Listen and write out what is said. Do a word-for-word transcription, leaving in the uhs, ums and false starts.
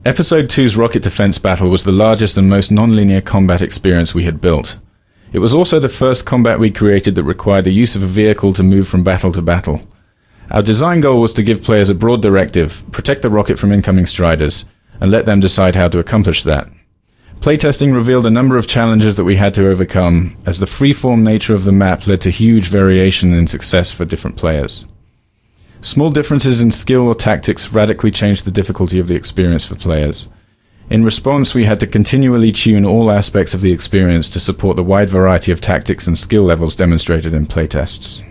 Episode two's rocket defense battle was the largest and most non-linear combat experience we had built. It was also the first combat we created that required the use of a vehicle to move from battle to battle. Our design goal was to give players a broad directive, protect the rocket from incoming striders, and let them decide how to accomplish that. Playtesting revealed a number of challenges that we had to overcome, as the free-form nature of the map led to huge variation in success for different players. Small differences in skill or tactics radically changed the difficulty of the experience for players. In response, we had to continually tune all aspects of the experience to support the wide variety of tactics and skill levels demonstrated in playtests.